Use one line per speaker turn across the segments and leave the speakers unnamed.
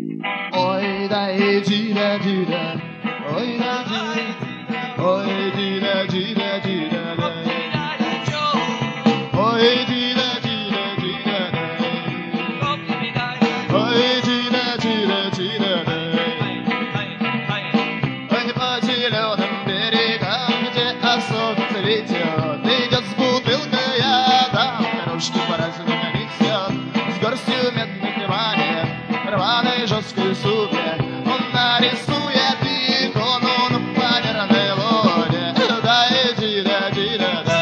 Ой, да иди, да, ди, да. Ой, да, ди. Ой, ди, да, ди, да, ди, да, да. Ой, ди, да, ди, да, ди, да, да. Ой, ди, да, ди, да, ди, да, да. Ой, по зеленым берегам, где осок цветет, идет с бутылкой, а там дорожки по-разному несет, с горстью медных монет, рваной жесткой сумме. Он нарисует икону на фанерной лоне. Да иди, да, ди, да, да.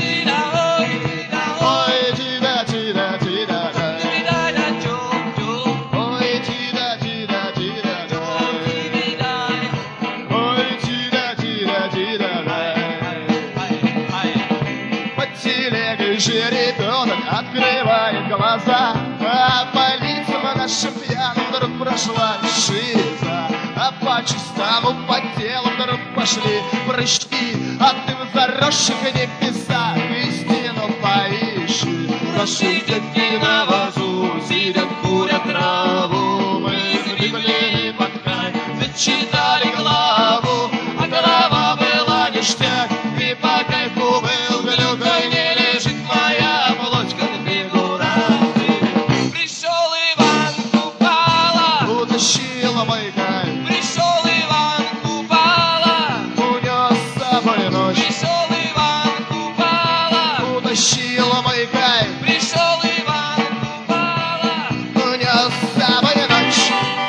Ой, ди, да, ди, да, ди, да, да. Ой, ди, да, ди, да, ди, да, да. Ой, ди, да, ди, да, ди, да, да. Под телегой же ребенок открывает глаза, а по лицам нашим пьяным вдруг прошла шиза, а по чистому по телу вдруг пошли прыжки, а ты в заросших небесах истину поищи. Наши детки на вазу сидят, курят траву, мы сбегли под край, зачитали главу, а голова была ништяк, и по кайфу был глюкой, не лежит моя молочка на фигурации.
Пришел Иван Купала,
Утащила мой кайф,
пришел Иван Купала,
унес с собой ночь.
пришел Иван Купала,
Утащила мой кайф,
пришел Иван Купала.
унес с собой ночь.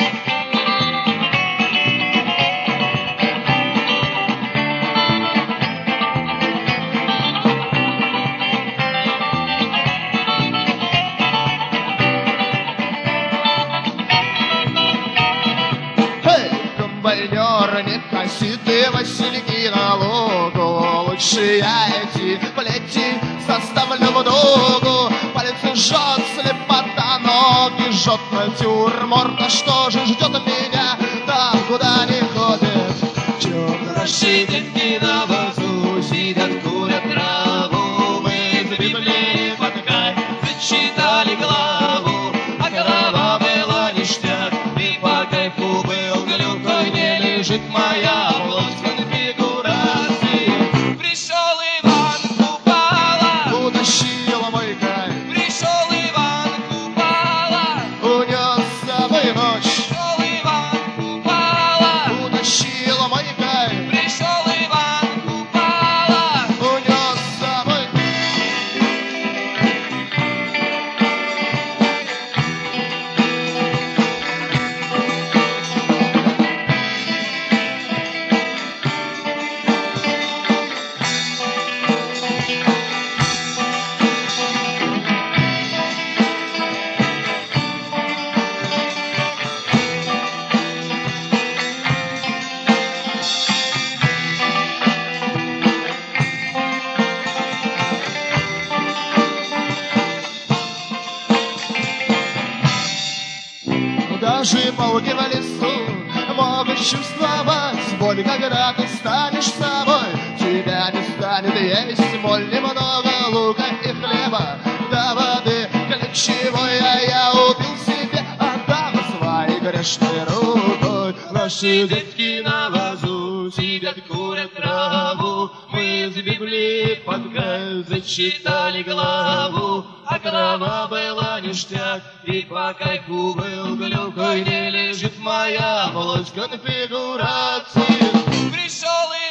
Эй, комбайнер, не коси ты васильки на лугу, лучше я эти плети составлю в дугу. Палец жжет, слепота, ноги жжет натюрморт. А что же ждет меня там, куда не ходит? Черт,
Наши детки на вазу сидят, курят траву, мы забегли под край, зачитали главу, а голова была ништяк, и по кайфу был глюкой, не лежит моя плоть конфигурации. Пришел Иван Купала,
утащила мой кайф,
пришел Иван Купала,
унес с собой ночь.
пришел Иван Купала,
Утащила мой кайф,
пришел Иван Купала.
унес с собой. Даже пауки в лесу могут чувствовать боль, когда ты станешь собой. Тебя не станет есть моль, немного лука и хлеба, до воды ключевой, а я убил себе Адама своей грешной рукой.
Наши детки на вазу сидят, курят траву, мы сбегли под край, зачитали главу, а голова была ништяк, и по кайфу был глюкой, не лежит моя плоть конфигурации. Пришел